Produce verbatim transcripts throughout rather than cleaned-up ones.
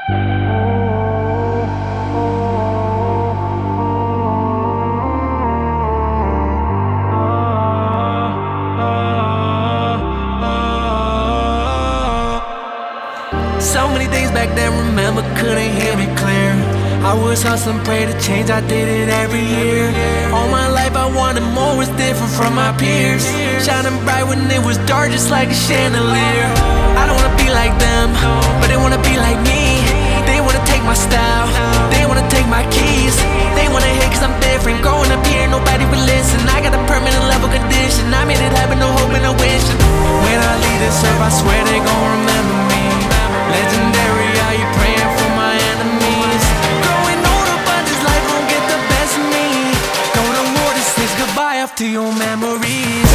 So many things back then, remember, couldn't hear me clear. I was hustling, pray to change, I did it every year. All my life I wanted more, was different from my peers. Shining bright when it was dark, just like a chandelier. I don't wanna be like them, but they wanna be like me. They wanna take my style, they wanna take my keys. They wanna hate cause I'm different, growing up here, nobody would listen. I got a permanent level condition, I made it happen, no hope and no wishing. When I leave this earth, I swear they gon' remember me. Legendary, are you praying for my enemies? Growing older, but this life won't get the best of me. Go to war, this is goodbye after your memories.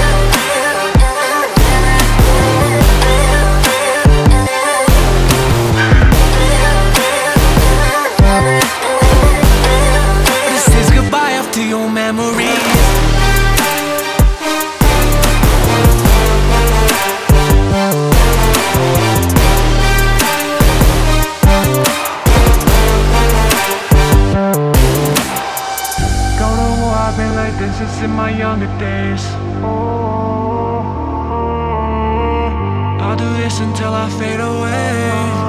This is goodbye after your memories. I've been like this since in my younger days. Oh, I'll do this until I fade away.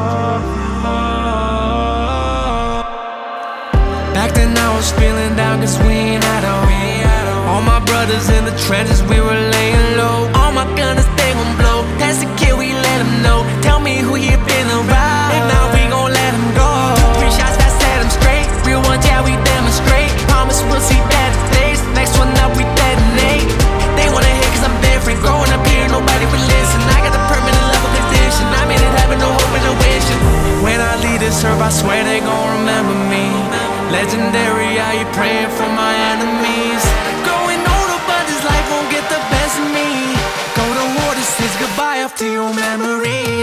Back then I was feeling down cause we ain't had a home. All my brothers in the trenches, we were laying low. All my gunners, they gon' blow. That's the kid, we let him know. Tell me who you been around. If not, we gon' let him go. Three shots that set him straight. Real ones, yeah, we demonstrate. Promise we'll see better days. Next one up, we detonate. They wanna hate cause I'm different. Growing up here, nobody would listen. I got a permanent level condition, I made it happen, no hope and no wishing. When I leave this earth, I swear they gon' remember me. Legendary, are you praying for my enemies? Growing older, but this life won't get the best of me. Go to war, this is goodbye after your memories.